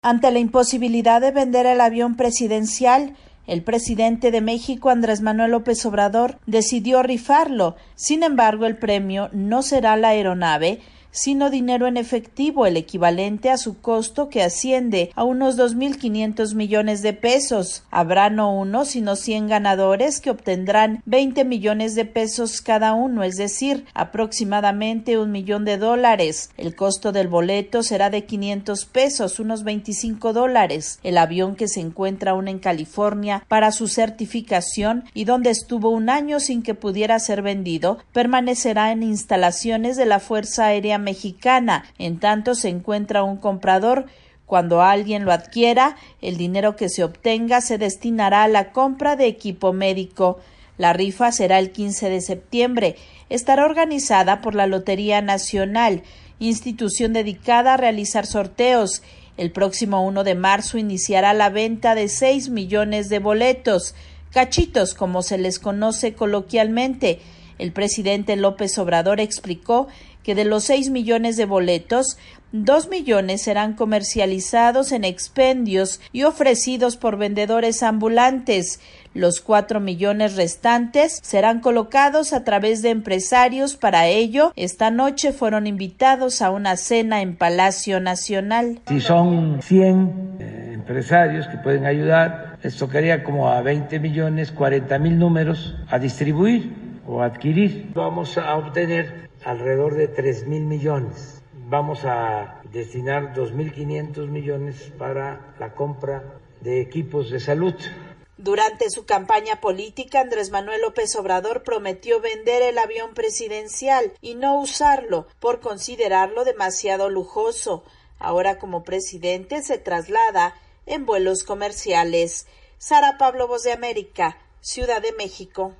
Ante la imposibilidad de vender el avión presidencial, el presidente de México, Andrés Manuel López Obrador, decidió rifarlo. Sin embargo, el premio no será la aeronave, sino dinero en efectivo, el equivalente a su costo, que asciende a unos 2.500 millones de pesos. Habrá no uno, sino 100 ganadores que obtendrán 20 millones de pesos cada uno, es decir, aproximadamente $1 millón. El costo del boleto será de 500 pesos, unos $25. El avión, que se encuentra aún en California para su certificación y donde estuvo un año sin que pudiera ser vendido, permanecerá en instalaciones de la Fuerza Aérea Mexicana. En tanto se encuentra un comprador. Cuando alguien lo adquiera, el dinero que se obtenga se destinará a la compra de equipo médico. La rifa será el 15 de septiembre. Estará organizada por la Lotería Nacional, institución dedicada a realizar sorteos. El próximo 1 de marzo iniciará la venta de 6 millones de boletos, cachitos como se les conoce coloquialmente. El presidente López Obrador explicó que de los 6 millones de boletos, 2 millones serán comercializados en expendios y ofrecidos por vendedores ambulantes. Los 4 millones restantes serán colocados a través de empresarios. Para ello, esta noche fueron invitados a una cena en Palacio Nacional. Si son 100 empresarios que pueden ayudar, les tocaría como a 20 millones, 40,000 números a distribuir o adquirir. Vamos a obtener alrededor de 3,000 millones. Vamos a destinar 2,500 millones para la compra de equipos de salud. Durante su campaña política, Andrés Manuel López Obrador prometió vender el avión presidencial y no usarlo por considerarlo demasiado lujoso. Ahora, como presidente, se traslada en vuelos comerciales. Sara Pablo, Voz de América, Ciudad de México.